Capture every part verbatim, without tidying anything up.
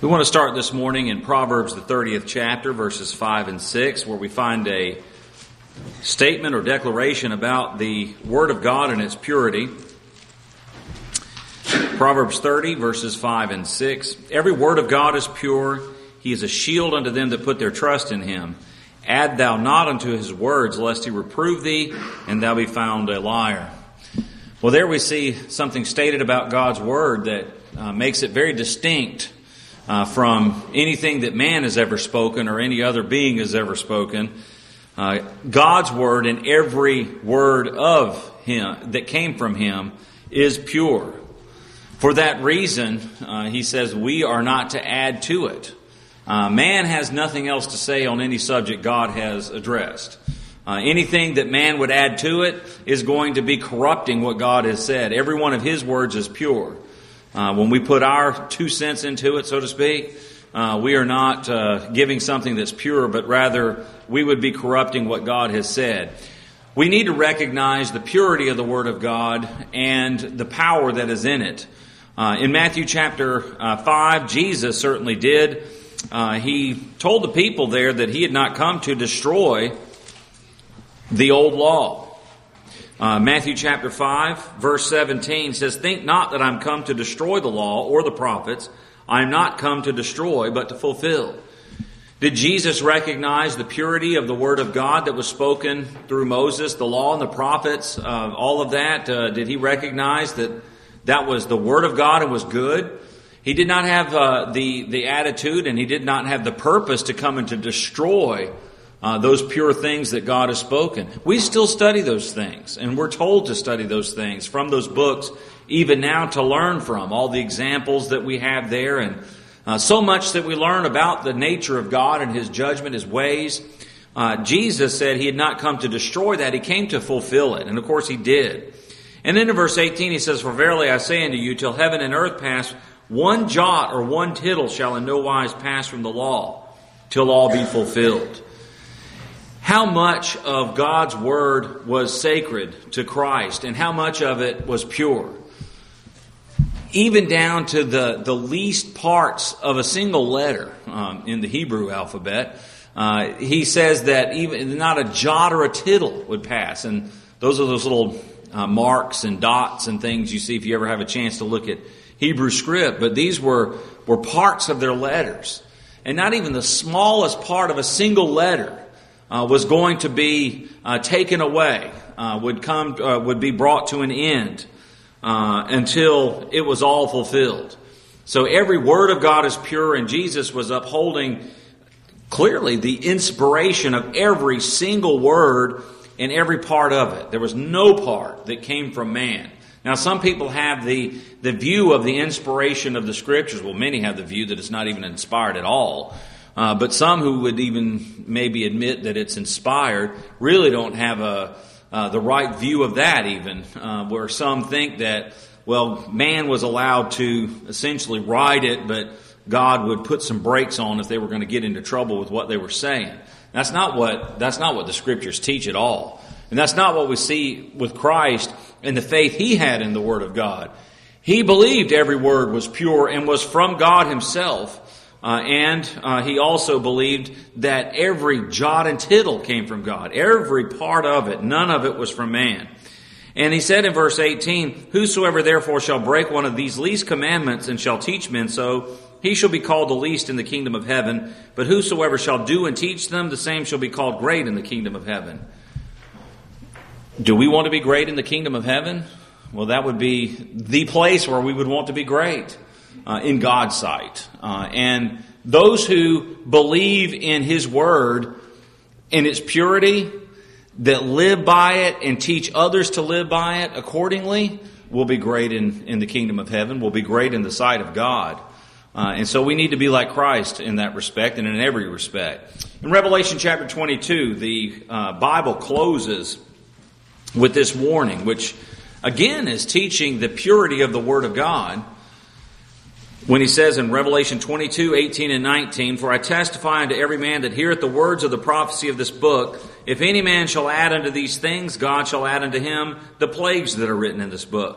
We want to start this morning in Proverbs, the thirtieth chapter, verses five and six, where we find a statement or declaration about the Word of God and its purity. Proverbs thirty, verses five and six. Every word of God is pure. He is a shield unto them that put their trust in him. Add thou not unto his words, lest he reprove thee, and thou be found a liar. Well, there we see something stated about God's Word that uh, makes it very distinct Uh, from anything that man has ever spoken or any other being has ever spoken. Uh, God's Word and every word of Him that came from Him is pure. For that reason, uh, he says we are not to add to it. Uh, man has nothing else to say on any subject God has addressed. Uh, anything that man would add to it is going to be corrupting what God has said. Every one of His words is pure. Uh, when we put our two cents into it, so to speak, uh, we are not uh, giving something that's pure, but rather we would be corrupting what God has said. We need to recognize the purity of the Word of God and the power that is in it. Uh, in Matthew chapter uh, five, Jesus certainly did. Uh, he told the people there that He had not come to destroy the old law. Uh, Matthew chapter five, verse seventeen says, "Think not that I'm come to destroy the law or the prophets. I am not come to destroy, but to fulfill." Did Jesus recognize the purity of the Word of God that was spoken through Moses, the law and the prophets, uh, all of that? Uh, did He recognize that that was the Word of God and was good? He did not have uh, the, the attitude, and He did not have the purpose to come and to destroy Uh, those pure things that God has spoken. We still study those things, and we're told to study those things from those books, even now, to learn from all the examples that we have there, and uh, so much that we learn about the nature of God and His judgment, His ways. Uh, Jesus said He had not come to destroy that. He came to fulfill it, and of course He did. And then in verse eighteen He says, "For verily I say unto you, till heaven and earth pass, one jot or one tittle shall in no wise pass from the law, till all be fulfilled." How much of God's Word was sacred to Christ, and how much of it was pure? Even down to the, the least parts of a single letter um, in the Hebrew alphabet. Uh, he says that even not a jot or a tittle would pass. And those are those little uh, marks and dots and things you see if you ever have a chance to look at Hebrew script. But these were, were parts of their letters. And not even the smallest part of a single letter Uh, was going to be uh, taken away, uh, would come, uh, would be brought to an end uh, until it was all fulfilled. So every word of God is pure, and Jesus was upholding clearly the inspiration of every single word and every part of it. There was no part that came from man. Now, some people have the, the view of the inspiration of the Scriptures. Well, many have the view that it's not even inspired at all. Uh, but some who would even maybe admit that it's inspired really don't have a uh, the right view of that even, uh, where some think that, well, man was allowed to essentially write it, but God would put some brakes on if they were going to get into trouble with what they were saying. That's not what that's not what the Scriptures teach at all. And that's not what we see with Christ and the faith He had in the Word of God. He believed every word was pure and was from God Himself. Uh, and uh, he also believed that every jot and tittle came from God. Every part of it, none of it was from man. And he said in verse eighteen, "Whosoever therefore shall break one of these least commandments and shall teach men so, he shall be called the least in the kingdom of heaven. But whosoever shall do and teach them, the same shall be called great in the kingdom of heaven." Do we want to be great in the kingdom of heaven? Well, that would be the place where we would want to be great. Uh, in God's sight. Uh, and those who believe in His Word in its purity, that live by it and teach others to live by it accordingly, will be great in, in the kingdom of heaven, will be great in the sight of God. Uh, and so we need to be like Christ in that respect and in every respect. In Revelation chapter twenty-two, the uh, Bible closes with this warning, which again is teaching the purity of the Word of God. When he says in Revelation twenty-two, eighteen and nineteen, "For I testify unto every man that heareth the words of the prophecy of this book, if any man shall add unto these things, God shall add unto him the plagues that are written in this book.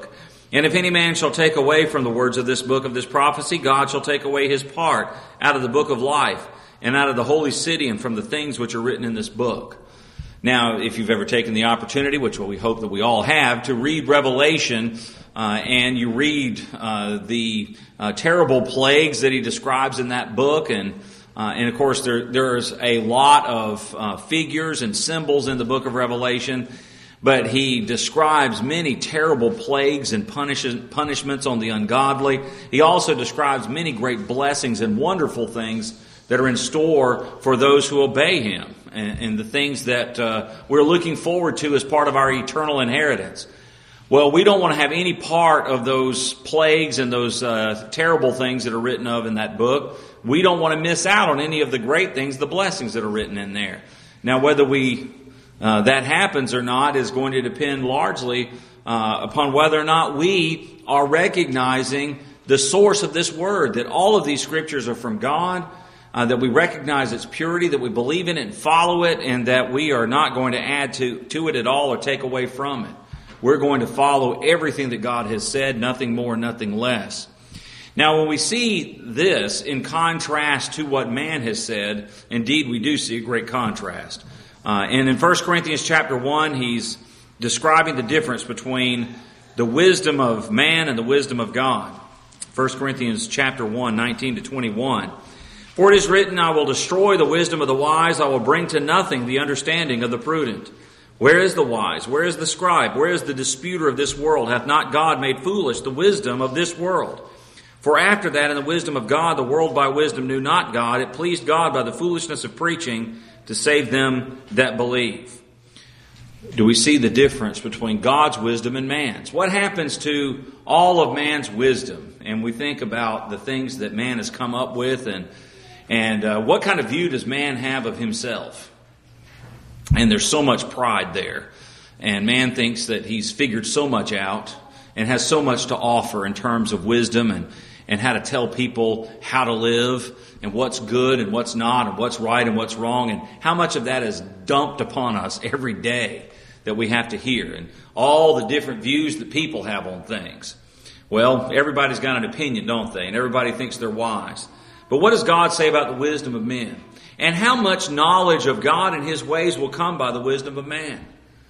And if any man shall take away from the words of this book of this prophecy, God shall take away his part out of the book of life and out of the holy city and from the things which are written in this book. Now, if you've ever taken the opportunity, which we hope that we all have, to read Revelation, uh, and you read uh, the uh, terrible plagues that he describes in that book, and uh, and of course there there's a lot of uh, figures and symbols in the book of Revelation, but he describes many terrible plagues and punish, punishments on the ungodly. He also describes many great blessings and wonderful things that are in store for those who obey him, and, and the things that uh, we're looking forward to as part of our eternal inheritance. Well, we don't want to have any part of those plagues and those uh, terrible things that are written of in that book. We don't want to miss out on any of the great things, the blessings that are written in there. Now, whether we uh, that happens or not is going to depend largely uh, upon whether or not we are recognizing the source of this word, that all of these scriptures are from God, Uh, that we recognize its purity, that we believe in it and follow it, and that we are not going to add to, to it at all or take away from it. We're going to follow everything that God has said, nothing more, nothing less. Now, when we see this in contrast to what man has said, indeed we do see a great contrast. Uh, and in First Corinthians chapter one, he's describing the difference between the wisdom of man and the wisdom of God. First Corinthians chapter one, nineteen to twenty-one. For it is written, I will destroy the wisdom of the wise, I will bring to nothing the understanding of the prudent. Where is the wise? Where is the scribe? Where is the disputer of this world? Hath not God made foolish the wisdom of this world? For after that, in the wisdom of God, the world by wisdom knew not God. It pleased God by the foolishness of preaching to save them that believe. Do we see the difference between God's wisdom and man's? What happens to all of man's wisdom? And we think about the things that man has come up with, and And uh, what kind of view does man have of himself? And there's so much pride there. And man thinks that he's figured so much out and has so much to offer in terms of wisdom and, and how to tell people how to live and what's good and what's not and what's right and what's wrong. And how much of that is dumped upon us every day that we have to hear. And all the different views that people have on things. Well, everybody's got an opinion, don't they? And everybody thinks they're wise. But what does God say about the wisdom of men? And how much knowledge of God and his ways will come by the wisdom of man?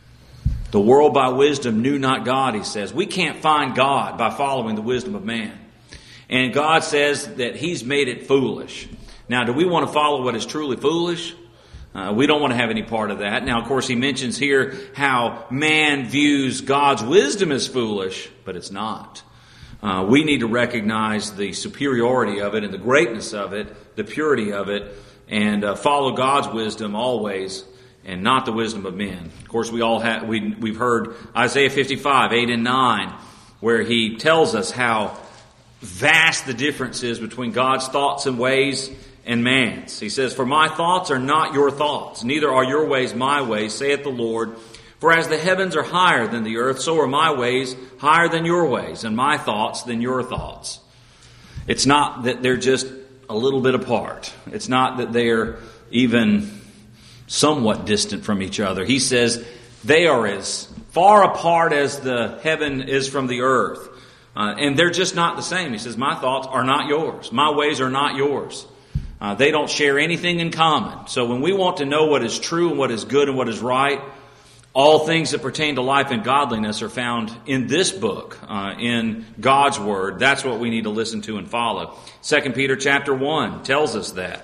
The world by wisdom knew not God, he says. We can't find God by following the wisdom of man. And God says that he's made it foolish. Now, do we want to follow what is truly foolish? Uh, we don't want to have any part of that. Now, of course, he mentions here how man views God's wisdom as foolish, but it's not. Uh, we need to recognize the superiority of it and the greatness of it, the purity of it, and uh, follow God's wisdom always and not the wisdom of men. Of course, we all have, we, we've heard Isaiah fifty-five, eight and nine, where he tells us how vast the difference is between God's thoughts and ways and man's. He says, for my thoughts are not your thoughts, neither are your ways my ways, saith the Lord. For as the heavens are higher than the earth, so are my ways higher than your ways, and my thoughts than your thoughts. It's not that they're just a little bit apart. It's not that they're even somewhat distant from each other. He says they are as far apart as the heaven is from the earth. Uh, and they're just not the same. He says, my thoughts are not yours. My ways are not yours. Uh, they don't share anything in common. So when we want to know what is true and what is good and what is right, all things that pertain to life and godliness are found in this book, uh, in God's Word. That's what we need to listen to and follow. Second Peter chapter one tells us that.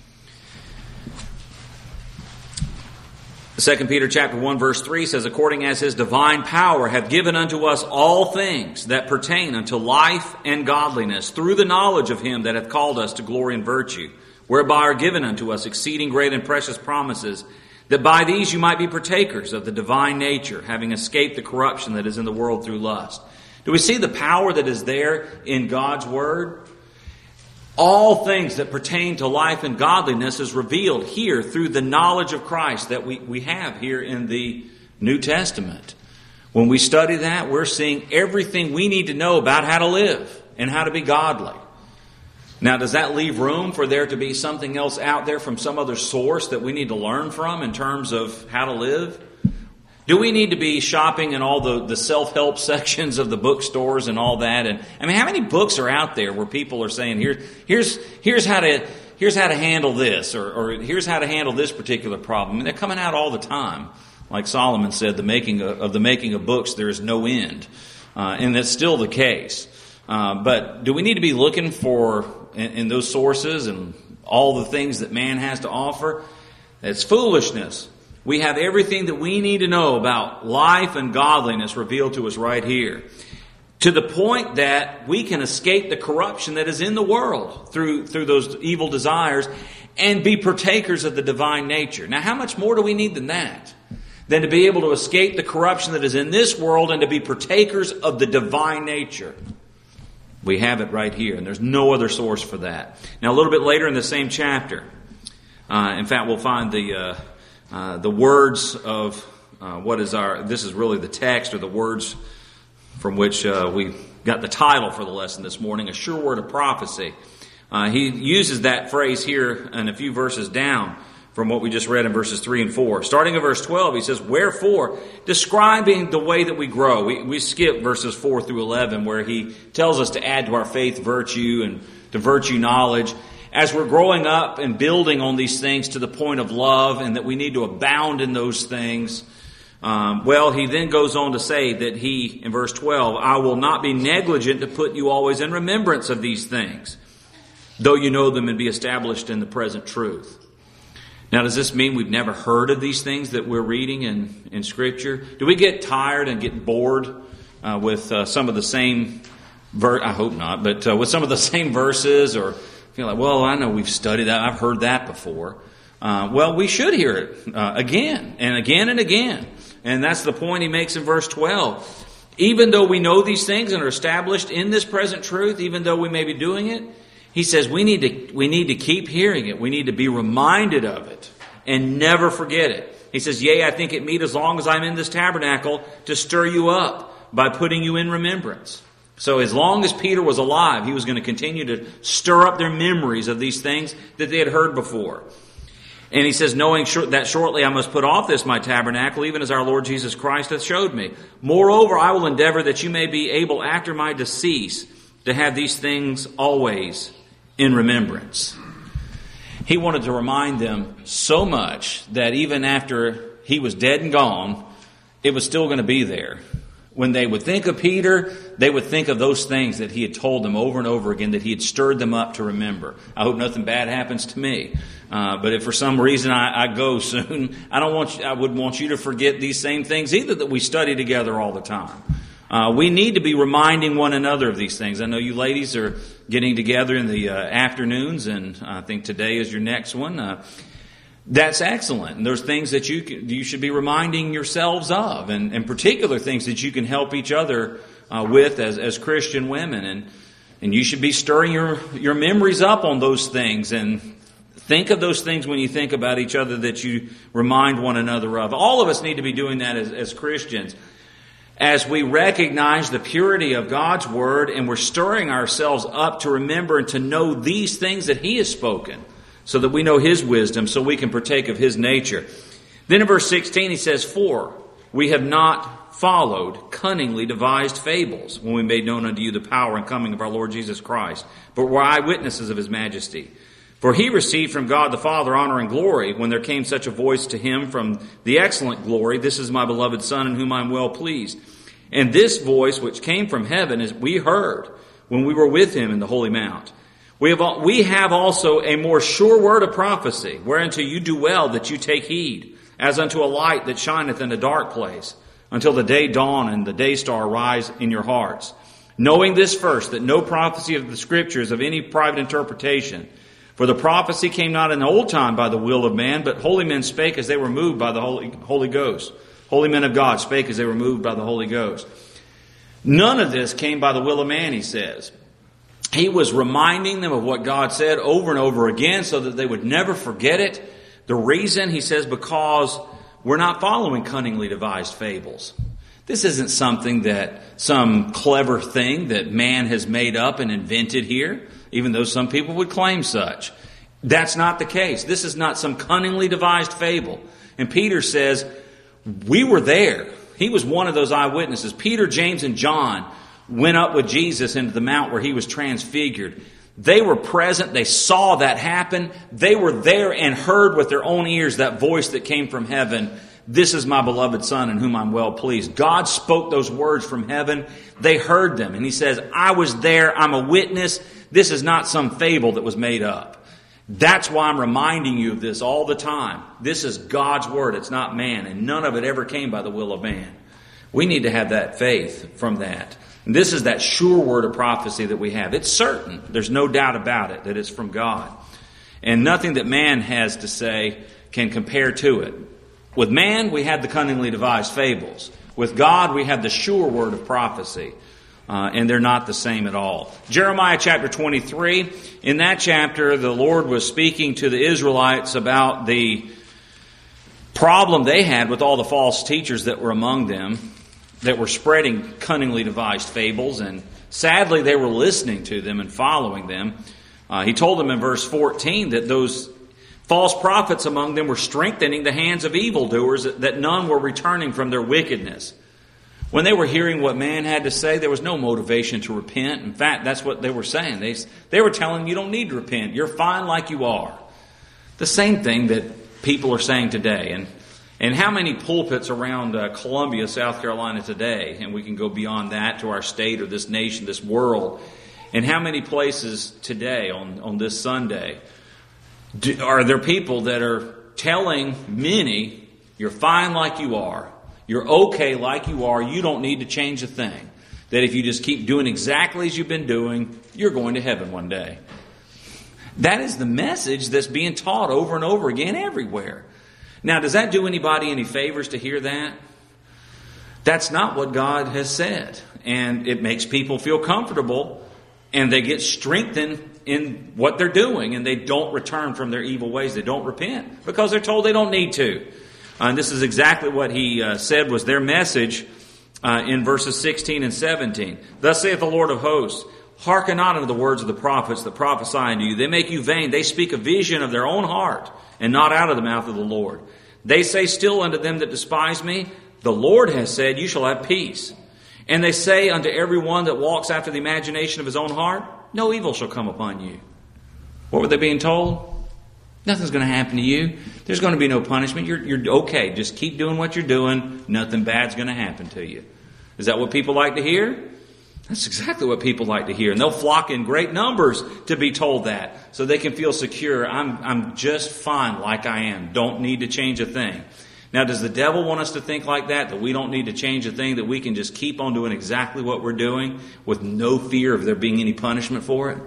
Second Peter chapter one verse three says, according as his divine power hath given unto us all things that pertain unto life and godliness, through the knowledge of him that hath called us to glory and virtue, whereby are given unto us exceeding great and precious promises, that by these you might be partakers of the divine nature, having escaped the corruption that is in the world through lust. Do we see the power that is there in God's Word? All things that pertain to life and godliness is revealed here through the knowledge of Christ that we, we have here in the New Testament. When we study that, we're seeing everything we need to know about how to live and how to be godly. Now, does that leave room for there to be something else out there from some other source that we need to learn from in terms of how to live? Do we need to be shopping in all the, the self-help sections of the bookstores and all that? And I mean, how many books are out there where people are saying, here, here's here's how to here's how to handle this, or, or here's how to handle this particular problem? And they're coming out all the time. Like Solomon said, the making of, of the making of books, there is no end. Uh, and that's still the case. Uh, but do we need to be looking for in, in those sources and all the things that man has to offer? It's foolishness. We have everything that we need to know about life and godliness revealed to us right here. To the point that we can escape the corruption that is in the world through, through those evil desires and be partakers of the divine nature. Now, how much more do we need than that? Than to be able to escape the corruption that is in this world and to be partakers of the divine nature. We have it right here, and there's no other source for that. Now, a little bit later in the same chapter, uh, in fact, we'll find the... Uh, Uh, the words of uh, what is our, this is really the text or the words from which uh, we got the title for the lesson this morning, a sure word of prophecy. Uh, he uses that phrase here in a few verses down from what we just read in verses three and four. Starting at verse twelve, he says, wherefore, describing the way that we grow. We, we skip verses four through eleven where he tells us to add to our faith virtue and to virtue knowledge. As we're growing up and building on these things to the point of love and that we need to abound in those things, um, well, he then goes on to say that he, in verse twelve, I will not be negligent to put you always in remembrance of these things, though you know them and be established in the present truth. Now, does this mean we've never heard of these things that we're reading in, in Scripture? Do we get tired and get bored uh, with uh, some of the same, ver- I hope not, but uh, with some of the same verses, or feel like, well, I know we've studied that. I've heard that before. Uh, well, we should hear it uh, again and again and again. And that's the point he makes in verse twelve. Even though we know these things and are established in this present truth, even though we may be doing it, he says we need to we need to keep hearing it. We need to be reminded of it and never forget it. He says, yea, I think it meet as long as I'm in this tabernacle to stir you up by putting you in remembrance. So as long as Peter was alive, he was going to continue to stir up their memories of these things that they had heard before. And he says, knowing that shortly I must put off this my tabernacle, even as our Lord Jesus Christ hath showed me. Moreover, I will endeavor that you may be able after my decease to have these things always in remembrance. He wanted to remind them so much that even after he was dead and gone, it was still going to be there. When they would think of Peter, they would think of those things that he had told them over and over again, that he had stirred them up to remember. I hope nothing bad happens to me. Uh, but if for some reason I, I go soon, I don't want you, I would want you to forget these same things either that we study together all the time. Uh, we need to be reminding one another of these things. I know you ladies are getting together in the uh, afternoons, and I think today is your next one. Uh, That's excellent. And there's things that you can, you should be reminding yourselves of, and, and particular things that you can help each other uh, with as, as Christian women. And and you should be stirring your, your memories up on those things, and think of those things when you think about each other that you remind one another of. All of us need to be doing that as, as Christians. As we recognize the purity of God's Word, and we're stirring ourselves up to remember and to know these things that He has spoken, so that we know His wisdom, so we can partake of His nature. Then in verse sixteen he says, for we have not followed cunningly devised fables when we made known unto you the power and coming of our Lord Jesus Christ, but were eyewitnesses of His majesty. For He received from God the Father honor and glory when there came such a voice to Him from the excellent glory, this is my beloved Son in whom I am well pleased. And this voice which came from heaven is we heard when we were with Him in the holy mount. We have, we have also a more sure word of prophecy, whereunto you do well that you take heed, as unto a light that shineth in a dark place, until the day dawn and the day star rise in your hearts. Knowing this first, that no prophecy of the Scriptures of any private interpretation. For the prophecy came not in the old time by the will of man, but holy men spake as they were moved by the Holy, Holy Ghost. Holy men of God spake as they were moved by the Holy Ghost. None of this came by the will of man, he says. He was reminding them of what God said over and over again so that they would never forget it. The reason, he says, because we're not following cunningly devised fables. This isn't something that, some clever thing that man has made up and invented here, even though some people would claim such. That's not the case. This is not some cunningly devised fable. And Peter says, we were there. He was one of those eyewitnesses. Peter, James, and John went up with Jesus into the mount where he was transfigured. They were present. They saw that happen. They were there and heard with their own ears that voice that came from heaven. This is my beloved Son in whom I'm well pleased. God spoke those words from heaven. They heard them. And he says, I was there. I'm a witness. This is not some fable that was made up. That's why I'm reminding you of this all the time. This is God's word. It's not man. And none of it ever came by the will of man. We need to have that faith from that. And this is that sure word of prophecy that we have. It's certain. There's no doubt about it that it's from God. And nothing that man has to say can compare to it. With man, we have the cunningly devised fables. With God, we have the sure word of prophecy. Uh, and they're not the same at all. Jeremiah chapter twenty-three. In that chapter, the Lord was speaking to the Israelites about the problem they had with all the false teachers that were among them, that were spreading cunningly devised fables. And sadly, they were listening to them and following them. Uh, he told them in verse fourteen that those false prophets among them were strengthening the hands of evildoers, that none were returning from their wickedness. When they were hearing what man had to say, there was no motivation to repent. In fact, that's what they were saying. They, they were telling you don't need to repent. You're fine like you are. The same thing that people are saying today. And, and how many pulpits around uh, Columbia, South Carolina today, and we can go beyond that to our state or this nation, this world, and how many places today on, on this Sunday do, are there people that are telling many, you're fine like you are. You're okay like you are. You don't need to change a thing. That if you just keep doing exactly as you've been doing, you're going to heaven one day. That is the message that's being taught over and over again everywhere. Now, does that do anybody any favors to hear that? That's not what God has said. And it makes people feel comfortable, and they get strengthened in what they're doing, and they don't return from their evil ways. They don't repent because they're told they don't need to. Uh, and this is exactly what he uh, said was their message uh, in verses sixteen and seventeen. Thus saith the Lord of hosts, hearken not unto the words of the prophets that prophesy unto you. They make you vain. They speak a vision of their own heart, and not out of the mouth of the Lord. They say still unto them that despise me, the Lord has said, you shall have peace. And they say unto every one that walks after the imagination of his own heart, no evil shall come upon you. What were they being told? Nothing's going to happen to you. There's going to be no punishment. You're, you're okay. Just keep doing what you're doing. Nothing bad's going to happen to you. Is that what people like to hear? That's exactly what people like to hear. And they'll flock in great numbers to be told that, so they can feel secure. I'm, I'm just fine like I am. Don't need to change a thing. Now, does the devil want us to think like that? That we don't need to change a thing? That we can just keep on doing exactly what we're doing with no fear of there being any punishment for it?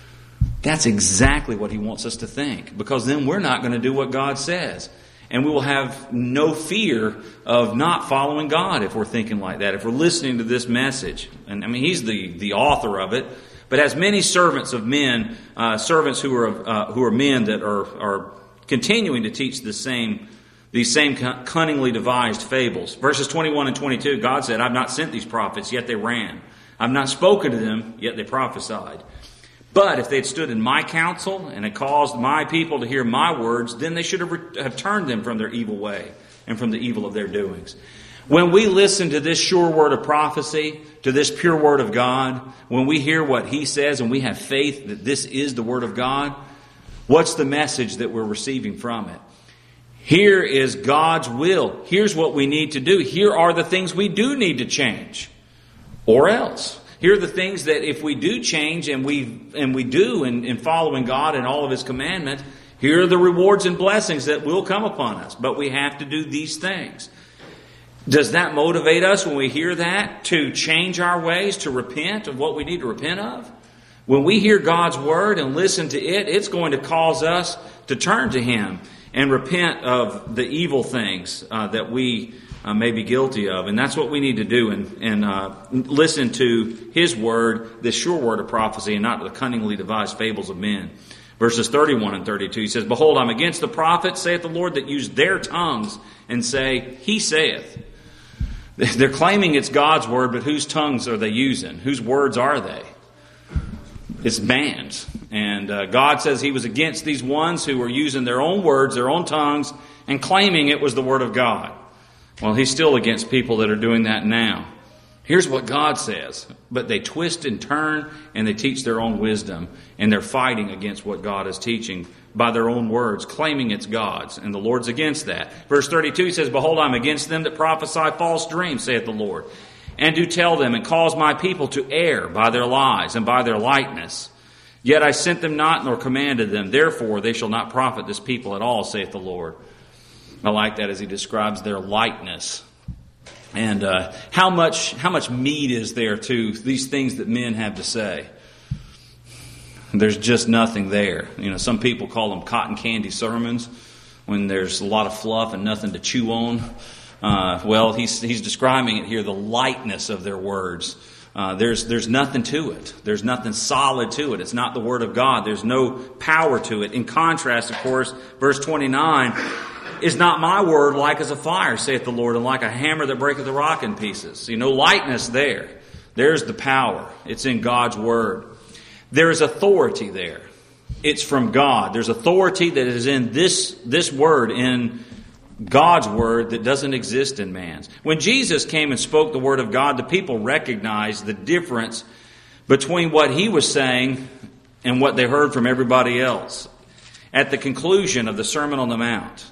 That's exactly what he wants us to think, because then we're not going to do what God says. And we will have no fear of not following God if we're thinking like that, if we're listening to this message. And I mean, he's the, the author of it, but as many servants of men, uh, servants who are uh, who are men that are, are continuing to teach the same these same cunningly devised fables. Verses twenty-one and twenty-two, God said, I've not sent these prophets, yet they ran. I've not spoken to them, yet they prophesied. But if they had stood in my counsel and had caused my people to hear my words, then they should have, re- have turned them from their evil way and from the evil of their doings. When we listen to this sure word of prophecy, to this pure word of God, when we hear what he says and we have faith that this is the word of God, what's the message that we're receiving from it? Here is God's will. Here's what we need to do. Here are the things we do need to change, or else. Here are the things that if we do change and we and we do in, in following God and all of his commandments, here are the rewards and blessings that will come upon us. But we have to do these things. Does that motivate us when we hear that to change our ways, to repent of what we need to repent of? When we hear God's word and listen to it, it's going to cause us to turn to him and repent of the evil things uh, that we Uh, may be guilty of. And that's what we need to do, and, and uh, listen to his word, this sure word of prophecy, and not the cunningly devised fables of men. Verses thirty-one and thirty-two, he says, Behold, I'm against the prophets, saith the Lord, that use their tongues and say, he saith. They're claiming it's God's word, but whose tongues are they using? Whose words are they? It's man's. And uh, God says he was against these ones who were using their own words, their own tongues, and claiming it was the word of God. Well, he's still against people that are doing that now. Here's what God says, but they twist and turn and they teach their own wisdom, and they're fighting against what God is teaching by their own words, claiming it's God's, and the Lord's against that. Verse thirty-two says, Behold, I'm against them that prophesy false dreams, saith the Lord, and do tell them, and cause my people to err by their lies and by their lightness. Yet I sent them not, nor commanded them. Therefore they shall not profit this people at all, saith the Lord. I like that as he describes their lightness. And uh, how much how much meat is there to these things that men have to say? There's just nothing there. You know, some people call them cotton candy sermons when there's a lot of fluff and nothing to chew on. Uh, well, he's he's describing it here, the lightness of their words. Uh, there's there's nothing to it. There's nothing solid to it. It's not the Word of God. There's no power to it. In contrast, of course, verse twenty-nine, is not my word like as a fire, saith the Lord, and like a hammer that breaketh the rock in pieces. See, no lightness there. There's the power. It's in God's Word. There is authority there. It's from God. There's authority that is in this, this Word, in God's Word, that doesn't exist in man's. When Jesus came and spoke the Word of God, the people recognized the difference between what He was saying and what they heard from everybody else. At the conclusion of the Sermon on the Mount,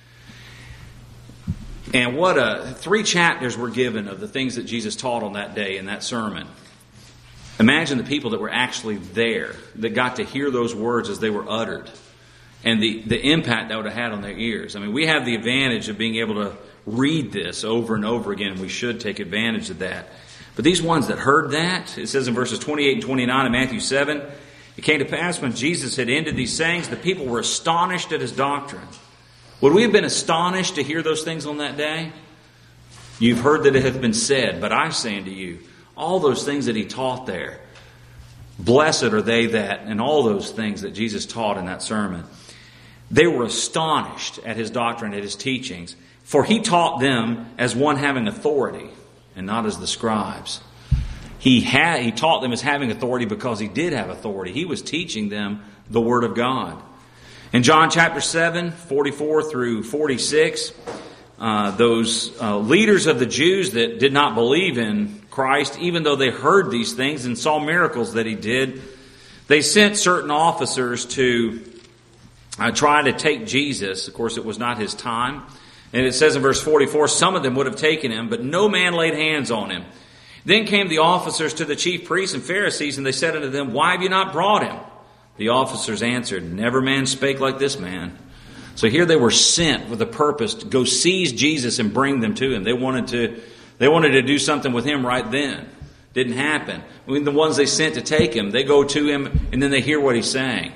and what a three chapters were given of the things that Jesus taught on that day in that sermon. Imagine the people that were actually there, that got to hear those words as they were uttered, and the, the impact that would have had on their ears. I mean, we have the advantage of being able to read this over and over again, and we should take advantage of that. But these ones that heard that, it says in verses twenty-eight and twenty-nine of Matthew seven, it came to pass when Jesus had ended these sayings, the people were astonished at His doctrine. Would we have been astonished to hear those things on that day? You've heard that it hath been said, but I say unto you, all those things that He taught there, blessed are they that, and all those things that Jesus taught in that sermon, they were astonished at His doctrine, at His teachings, for He taught them as one having authority, and not as the scribes. He had, He taught them as having authority because He did have authority. He was teaching them the Word of God. In John chapter seven, forty-four through forty-six, uh, those uh, leaders of the Jews that did not believe in Christ, even though they heard these things and saw miracles that He did, they sent certain officers to uh, try to take Jesus. Of course, it was not His time. And it says in verse forty-four, some of them would have taken Him, but no man laid hands on Him. Then came the officers to the chief priests and Pharisees, and they said unto them, Why have you not brought Him? The officers answered, Never man spake like this man. So here they were sent with a purpose to go seize Jesus and bring them to Him. They wanted to, they wanted to do something with Him right then. Didn't happen. I mean, the ones they sent to take Him, they go to Him and then they hear what He's saying.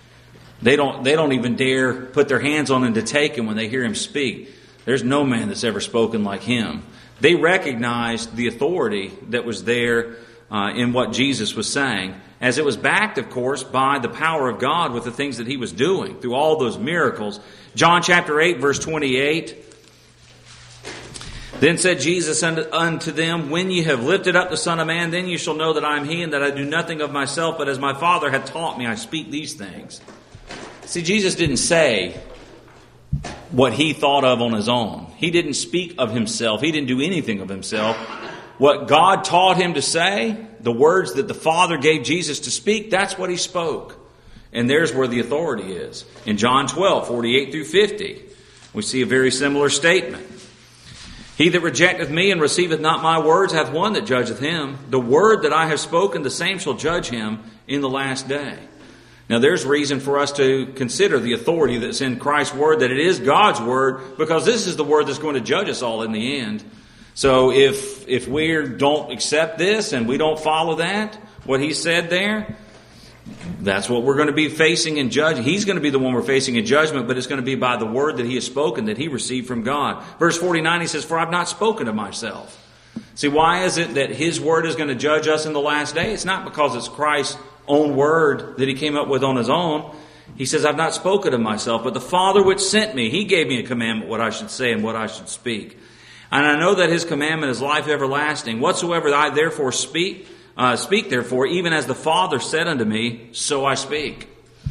They don't, they don't even dare put their hands on Him to take Him when they hear Him speak. There's no man that's ever spoken like Him. They recognized the authority that was there uh, in what Jesus was saying, as it was backed, of course, by the power of God with the things that He was doing through all those miracles. John chapter eight, verse twenty-eight. Then said Jesus unto, unto them, When ye have lifted up the Son of Man, then you shall know that I am He, and that I do nothing of myself, but as my Father hath taught me, I speak these things. See, Jesus didn't say what He thought of on His own. He didn't speak of Himself. He didn't do anything of Himself. What God taught Him to say, the words that the Father gave Jesus to speak, that's what He spoke. And there's where the authority is. In John twelve, forty-eight through fifty, we see a very similar statement. He that rejecteth me and receiveth not my words hath one that judgeth him. The word that I have spoken, the same shall judge him in the last day. Now there's reason for us to consider the authority that's in Christ's word, that it is God's word, because this is the word that's going to judge us all in the end. So if if we don't accept this and we don't follow that, what He said there, that's what we're going to be facing in judgment. He's going to be the one we're facing in judgment, but it's going to be by the word that He has spoken, that He received from God. Verse forty-nine, He says, For I've not spoken of myself. See, why is it that His word is going to judge us in the last day? It's not because it's Christ's own word that He came up with on His own. He says, I've not spoken of myself, but the Father which sent me, He gave me a commandment what I should say and what I should speak. And I know that His commandment is life everlasting. Whatsoever I therefore speak, uh, speak therefore, even as the Father said unto me, so I speak.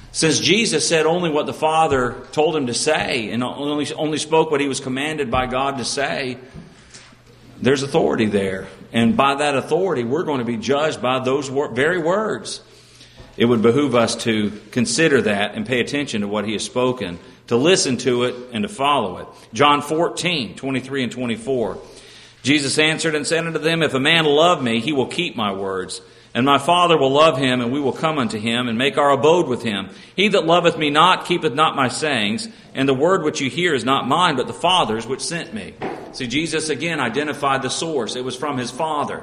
Since Jesus said only what the Father told him to say and only, only spoke what he was commanded by God to say, there's authority there. And by that authority, we're going to be judged by those very words. It would behoove us to consider that and pay attention to what he has spoken, to listen to it and to follow it. John fourteen, twenty-three and twenty-four. Jesus answered and said unto them, If a man love me, he will keep my words. And my Father will love him, and we will come unto him, and make our abode with him. He that loveth me not, keepeth not my sayings, and the word which you hear is not mine, but the Father's which sent me. See, Jesus again identified the source. It was from his Father.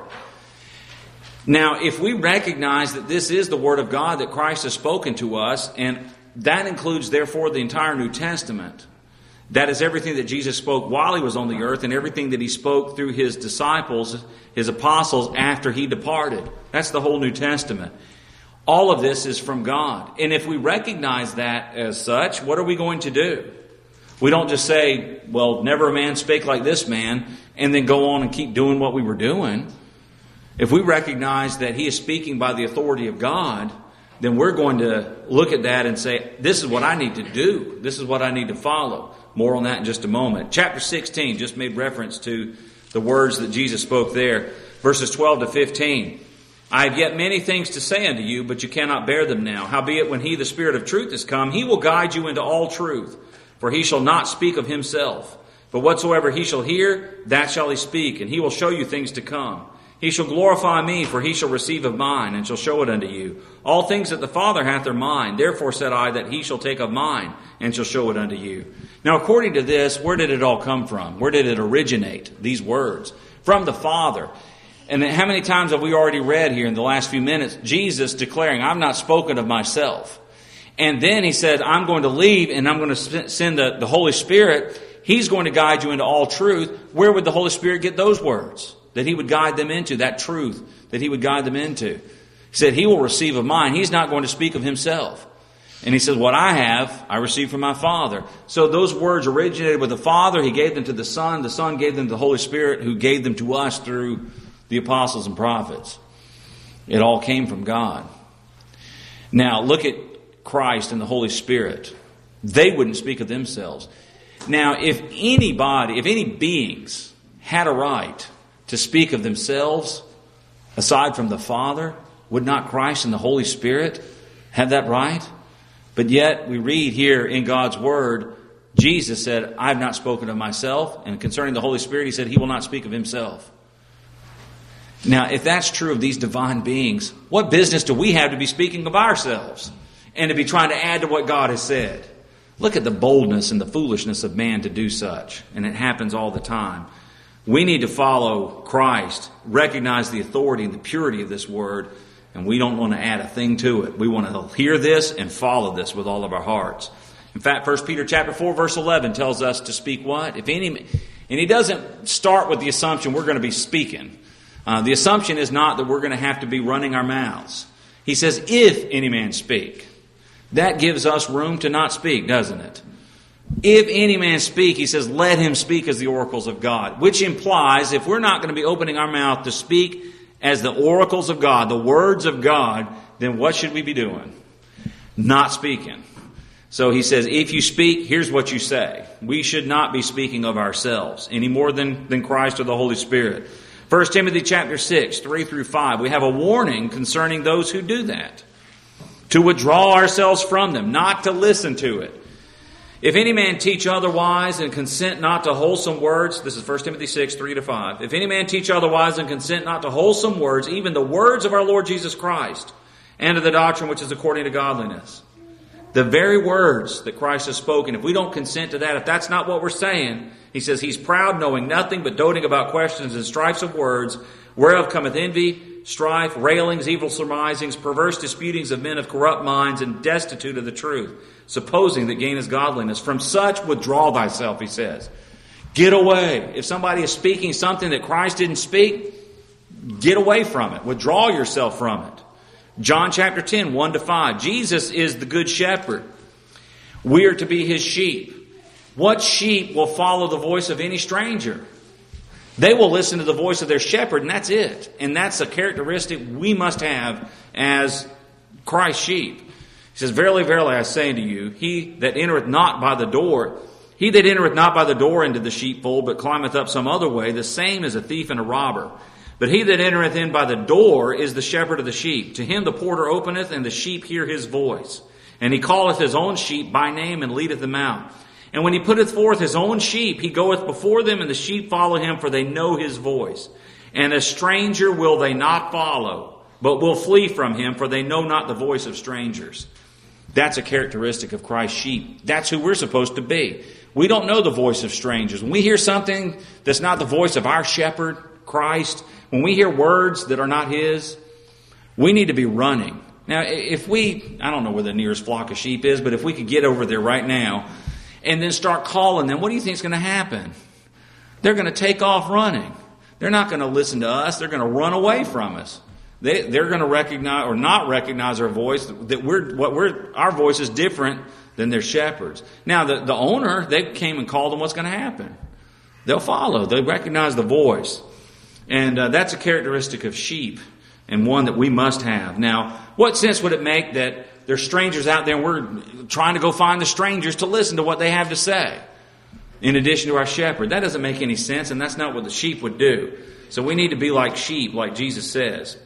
Now, if we recognize that this is the Word of God that Christ has spoken to us, and that includes, therefore, the entire New Testament, that is everything that Jesus spoke while he was on the earth and everything that he spoke through his disciples, his apostles, after he departed. That's the whole New Testament. All of this is from God. And if we recognize that as such, what are we going to do? We don't just say, well, never a man spake like this man, and then go on and keep doing what we were doing. If we recognize that he is speaking by the authority of God, then we're going to look at that and say, this is what I need to do. This is what I need to follow. More on that in just a moment. Chapter sixteen just made reference to the words that Jesus spoke there. Verses twelve to fifteen. I have yet many things to say unto you, but you cannot bear them now. Howbeit, when he, the Spirit of truth, is come, he will guide you into all truth. For he shall not speak of himself. But whatsoever he shall hear, that shall he speak. And he will show you things to come. He shall glorify me, for he shall receive of mine, and shall show it unto you. All things that the Father hath are mine. Therefore said I, that he shall take of mine, and shall show it unto you. Now, according to this, where did it all come from? Where did it originate, these words? From the Father. And then how many times have we already read here in the last few minutes, Jesus declaring, I've not spoken of myself. And then he said, I'm going to leave, and I'm going to send the, the Holy Spirit. He's going to guide you into all truth. Where would the Holy Spirit get those words? That he would guide them into, that truth that he would guide them into. He said, he will receive of mine. He's not going to speak of himself. And he says, what I have, I received from my Father. So those words originated with the Father. He gave them to the Son. The Son gave them to the Holy Spirit, who gave them to us through the apostles and prophets. It all came from God. Now, look at Christ and the Holy Spirit. They wouldn't speak of themselves. Now, if anybody, if any beings had a right to speak of themselves, aside from the Father, would not Christ and the Holy Spirit have that right? But yet, we read here in God's Word, Jesus said, I have not spoken of myself. And concerning the Holy Spirit, he said, he will not speak of himself. Now, if that's true of these divine beings, what business do we have to be speaking of ourselves and to be trying to add to what God has said? Look at the boldness and the foolishness of man to do such. And it happens all the time. We need to follow Christ, recognize the authority and the purity of this word, and we don't want to add a thing to it. We want to hear this and follow this with all of our hearts. In fact, First Peter chapter four, verse eleven tells us to speak what? If any, and he doesn't start with the assumption we're going to be speaking. Uh, the assumption is not that we're going to have to be running our mouths. He says, if any man speak. That gives us room to not speak, doesn't it? If any man speak, he says, let him speak as the oracles of God. Which implies, if we're not going to be opening our mouth to speak as the oracles of God, the words of God, then what should we be doing? Not speaking. So he says, if you speak, here's what you say. We should not be speaking of ourselves any more than, than Christ or the Holy Spirit. First Timothy chapter six, three through five, we have a warning concerning those who do that. To withdraw ourselves from them, not to listen to it. If any man teach otherwise and consent not to wholesome words, this is First Timothy six, three to five. If any man teach otherwise and consent not to wholesome words, even the words of our Lord Jesus Christ, and to the doctrine which is according to godliness. The very words that Christ has spoken, if we don't consent to that, if that's not what we're saying, he says he's proud, knowing nothing but doting about questions and strifes of words, whereof cometh envy, strife, railings, evil surmisings, perverse disputings of men of corrupt minds, and destitute of the truth, supposing that gain is godliness. From such withdraw thyself, he says. Get away. If somebody is speaking something that Christ didn't speak, get away from it. Withdraw yourself from it. John chapter ten, one to five. Jesus is the good shepherd. We are to be his sheep. What sheep will follow the voice of any stranger? They will listen to the voice of their shepherd, and that's it. And that's a characteristic we must have as Christ's sheep. He says, Verily, verily, I say unto you, he that entereth not by the door, he that entereth not by the door into the sheepfold, but climbeth up some other way, the same is a thief and a robber. But he that entereth in by the door is the shepherd of the sheep. To him the porter openeth, and the sheep hear his voice. And he calleth his own sheep by name, and leadeth them out. And when he putteth forth his own sheep, he goeth before them, and the sheep follow him, for they know his voice. And a stranger will they not follow, but will flee from him, for they know not the voice of strangers. That's a characteristic of Christ's sheep. That's who we're supposed to be. We don't know the voice of strangers. When we hear something that's not the voice of our shepherd, Christ, when we hear words that are not his, we need to be running. Now, if we, I don't know where the nearest flock of sheep is, but if we could get over there right now and then start calling them, what do you think is going to happen? They're going to take off running. They're not going to listen to us. They're going to run away from us. They, they're going to recognize or not recognize our voice, that we're, what we're, our voice is different than their shepherds. Now, the, the owner, they came and called them, what's going to happen? They'll follow. They recognize the voice. And uh, that's a characteristic of sheep and one that we must have. Now, what sense would it make that there's strangers out there and we're trying to go find the strangers to listen to what they have to say in addition to our shepherd? That doesn't make any sense, and that's not what the sheep would do. So we need to be like sheep, like Jesus says.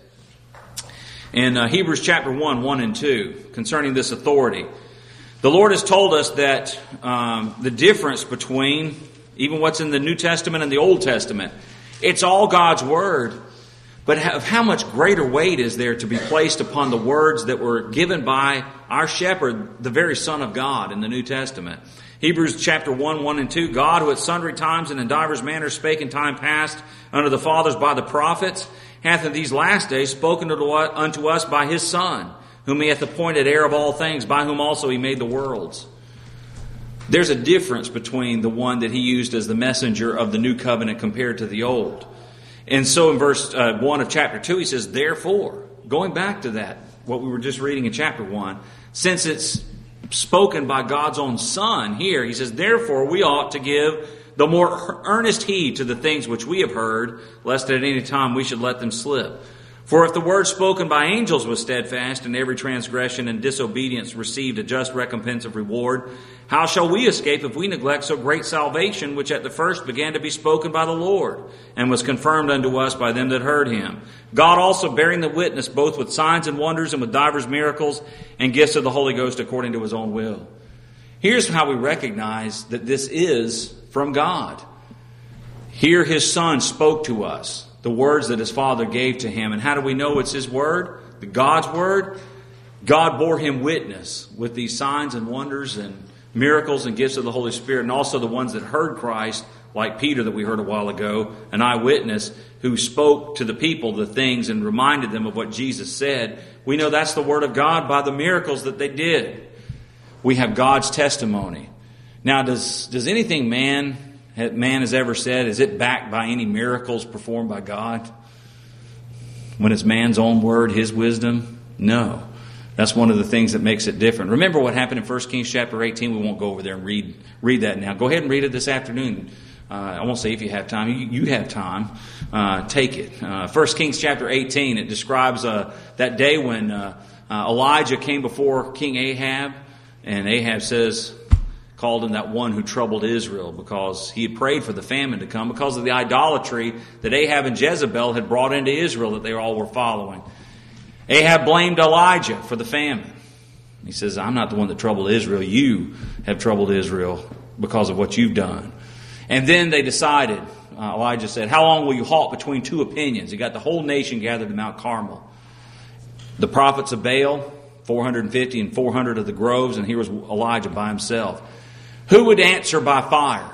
In uh, Hebrews chapter one, one and two, concerning this authority, the Lord has told us that um, the difference between even what's in the New Testament and the Old Testament, it's all God's Word. But how, how much greater weight is there to be placed upon the words that were given by our shepherd, the very Son of God, in the New Testament? Hebrews chapter one, one and two, God, who at sundry times and in divers manners spake in time past unto the fathers by the prophets, hath in these last days spoken unto us by his Son, whom he hath appointed heir of all things, by whom also he made the worlds. There's a difference between the one that he used as the messenger of the new covenant compared to the old. And so in verse uh, one of chapter two, he says, therefore, going back to that, what we were just reading in chapter one, since it's spoken by God's own Son here, he says, therefore we ought to give the more earnest heed to the things which we have heard, lest at any time we should let them slip. For if the word spoken by angels was steadfast, and every transgression and disobedience received a just recompense of reward, how shall we escape if we neglect so great salvation, which at the first began to be spoken by the Lord, and was confirmed unto us by them that heard him? God also bearing the witness, both with signs and wonders, and with divers miracles, and gifts of the Holy Ghost according to his own will. Here's how we recognize that this is from God. Here his Son spoke to us the words that his Father gave to him. And how do we know it's his word? The God's word? God bore him witness with these signs and wonders and miracles and gifts of the Holy Spirit, and also the ones that heard Christ, like Peter that we heard a while ago, an eyewitness who spoke to the people the things and reminded them of what Jesus said. We know that's the word of God by the miracles that they did. We have God's testimony. Now, does does anything man man has ever said, is it backed by any miracles performed by God? When it's man's own word, his wisdom? No. That's one of the things that makes it different. Remember what happened in First Kings chapter eighteen. We won't go over there and read read that now. Go ahead and read it this afternoon. Uh, I won't say if you have time. You, you have time. Uh, take it. Uh, First Kings chapter eighteen, it describes uh, that day when uh, uh, Elijah came before King Ahab. And Ahab says, called him that one who troubled Israel, because he had prayed for the famine to come because of the idolatry that Ahab and Jezebel had brought into Israel that they all were following. Ahab blamed Elijah for the famine. He says, I'm not the one that troubled Israel. You have troubled Israel because of what you've done. And then they decided, uh, Elijah said, how long will you halt between two opinions? He got the whole nation gathered to Mount Carmel. The prophets of Baal, four hundred fifty, and four hundred of the groves, and here was Elijah by himself. Who would answer by fire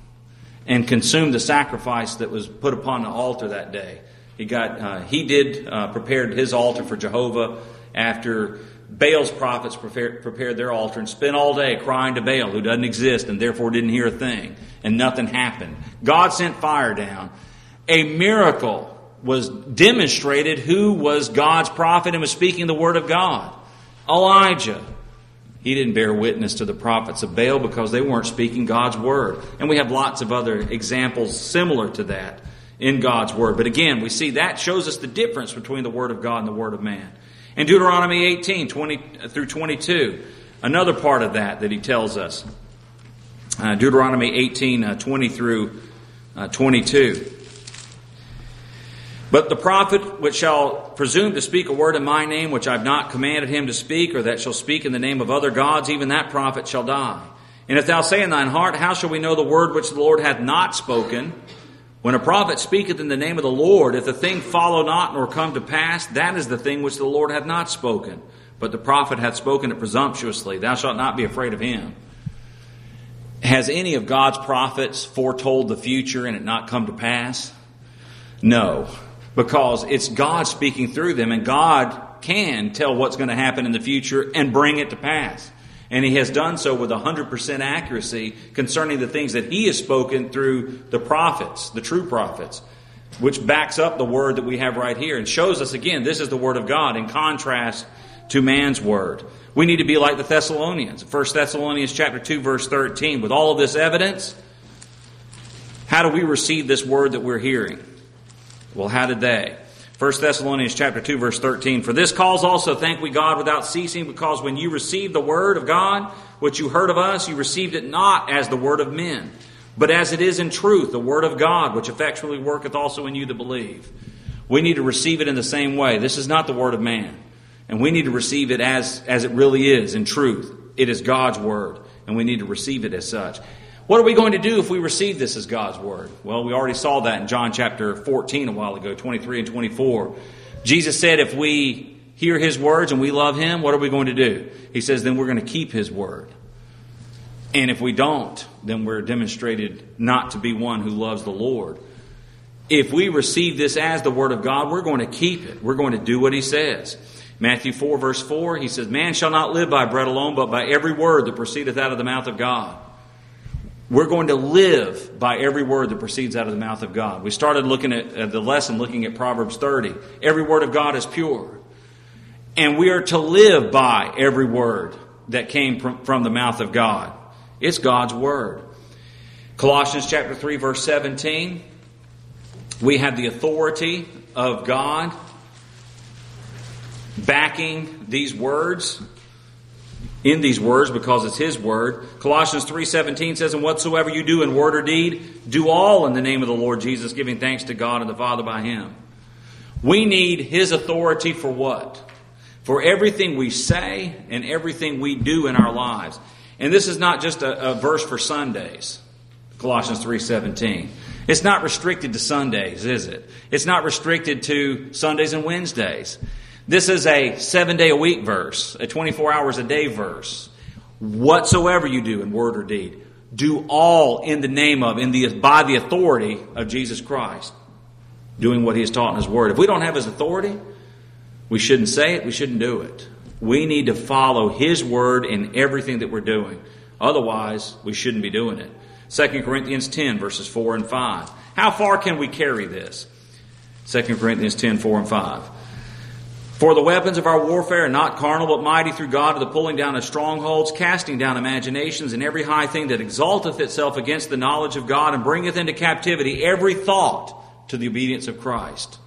and consume the sacrifice that was put upon the altar that day? He got, uh, he did uh, prepared his altar for Jehovah after Baal's prophets prepared, prepared their altar and spent all day crying to Baal, who doesn't exist and therefore didn't hear a thing, and nothing happened. God sent fire down. A miracle was demonstrated who was God's prophet and was speaking the word of God. Elijah. He didn't bear witness to the prophets of Baal because they weren't speaking God's word. And we have lots of other examples similar to that in God's word. But again, we see that shows us the difference between the word of God and the word of man. In Deuteronomy eighteen, twenty through twenty-two, another part of that that he tells us. Uh, Deuteronomy eighteen, uh, twenty through uh, twenty-two. But the prophet which shall presume to speak a word in my name, which I have not commanded him to speak, or that shall speak in the name of other gods, even that prophet shall die. And if thou say in thine heart, how shall we know the word which the Lord hath not spoken? When a prophet speaketh in the name of the Lord, if the thing follow not nor come to pass, that is the thing which the Lord hath not spoken. But the prophet hath spoken it presumptuously. Thou shalt not be afraid of him. Has any of God's prophets foretold the future and it not come to pass? No, because it's God speaking through them, and God can tell what's going to happen in the future and bring it to pass. And He has done so with one hundred percent accuracy concerning the things that He has spoken through the prophets, the true prophets, which backs up the word that we have right here and shows us again, this is the word of God in contrast to man's word. We need to be like the Thessalonians. First Thessalonians chapter two, verse thirteen. With all of this evidence, how do we receive this word that we're hearing? Well, how did they? First Thessalonians chapter two, verse thirteen. For this cause also thank we God without ceasing, because when you received the word of God, which you heard of us, you received it not as the word of men, but as it is in truth, the word of God, which effectually worketh also in you that believe. We need to receive it in the same way. This is not the word of man. And we need to receive it as, as it really is in truth. It is God's word, and we need to receive it as such. What are we going to do if we receive this as God's word? Well, we already saw that in John chapter fourteen a while ago, twenty-three and twenty-four. Jesus said if we hear His words and we love Him, what are we going to do? He says then we're going to keep His word. And if we don't, then we're demonstrated not to be one who loves the Lord. If we receive this as the word of God, we're going to keep it. We're going to do what He says. Matthew four, verse four, He says, man shall not live by bread alone, but by every word that proceedeth out of the mouth of God. We're going to live by every word that proceeds out of the mouth of God. We started looking at uh, the lesson, looking at Proverbs thirty. Every word of God is pure. And we are to live by every word that came from, from the mouth of God. It's God's word. Colossians chapter three, verse seventeen. We have the authority of God backing these words. In these words, because it's His word. Colossians three seventeen says, and whatsoever you do in word or deed, do all in the name of the Lord Jesus, giving thanks to God and the Father by Him. We need His authority for what? For everything we say and everything we do in our lives. And this is not just a, a verse for Sundays. Colossians three seventeen. It's not restricted to Sundays, is it? It's not restricted to Sundays and Wednesdays. This is a seven-day-a-week verse, a twenty-four hours a day verse. Whatsoever you do in word or deed, do all in the name of, in the by the authority of Jesus Christ, doing what He has taught in His word. If we don't have His authority, we shouldn't say it, we shouldn't do it. We need to follow His word in everything that we're doing. Otherwise, we shouldn't be doing it. Second Corinthians ten, verses four and five. How far can we carry this? Second Corinthians ten, four and five. For the weapons of our warfare are not carnal, but mighty through God to the pulling down of strongholds, casting down imaginations and every high thing that exalteth itself against the knowledge of God, and bringeth into captivity every thought to the obedience of Christ.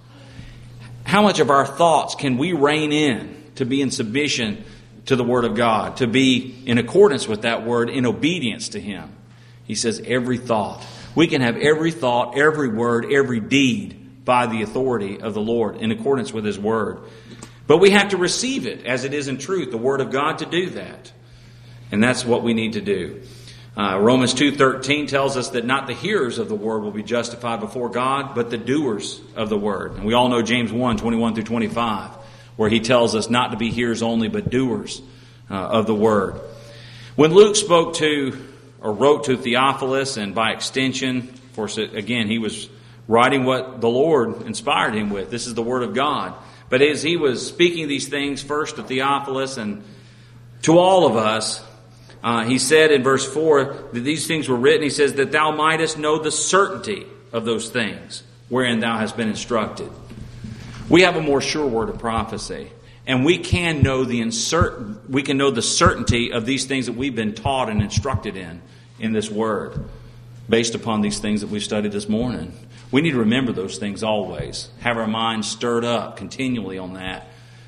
How much of our thoughts can we rein in to be in submission to the Word of God, to be in accordance with that Word, in obedience to Him? He says every thought. We can have every thought, every word, every deed by the authority of the Lord in accordance with His Word. But we have to receive it as it is in truth, the Word of God, to do that. And that's what we need to do. Uh, Romans two thirteen tells us that not the hearers of the Word will be justified before God, but the doers of the Word. And we all know James one, twenty-one through twenty-five, where he tells us not to be hearers only, but doers uh, of the Word. When Luke spoke to, or wrote to Theophilus, and by extension, of course, again, he was writing what the Lord inspired him with. This is the Word of God. But as he was speaking these things first to Theophilus and to all of us, uh, he said in verse four that these things were written. He says that thou mightest know the certainty of those things wherein thou hast been instructed. We have a more sure word of prophecy, and we can know the insert, we can know the certainty of these things that we've been taught and instructed in in this word, based upon these things that we've studied this morning. We need to remember those things always. Have our minds stirred up continually on that.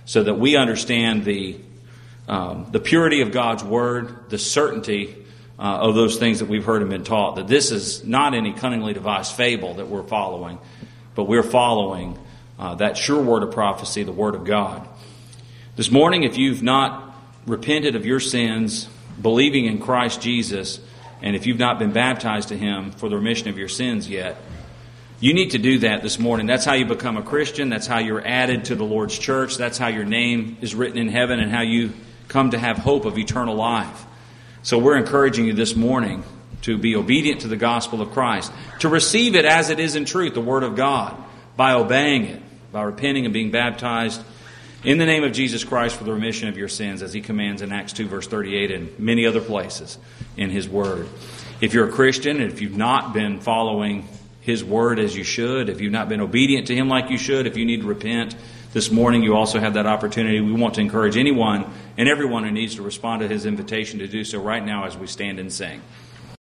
so that we understand the um, the purity of God's Word, the certainty uh, of those things that we've heard and been taught, that this is not any cunningly devised fable that we're following, but we're following uh, that sure word of prophecy, the Word of God. This morning, if you've not repented of your sins, believing in Christ Jesus, and if you've not been baptized to Him for the remission of your sins yet, you need to do that this morning. That's how you become a Christian. That's how you're added to the Lord's church. That's how your name is written in heaven and how you come to have hope of eternal life. So we're encouraging you this morning to be obedient to the gospel of Christ, to receive it as it is in truth, the Word of God, by obeying it, by repenting and being baptized in the name of Jesus Christ for the remission of your sins, as He commands in Acts two, verse thirty-eight, and many other places in His Word. If you're a Christian, and if you've not been following His Word as you should, if you've not been obedient to Him like you should, if you need to repent this morning, you also have that opportunity. We want to encourage anyone and everyone who needs to respond to His invitation to do so right now as we stand and sing.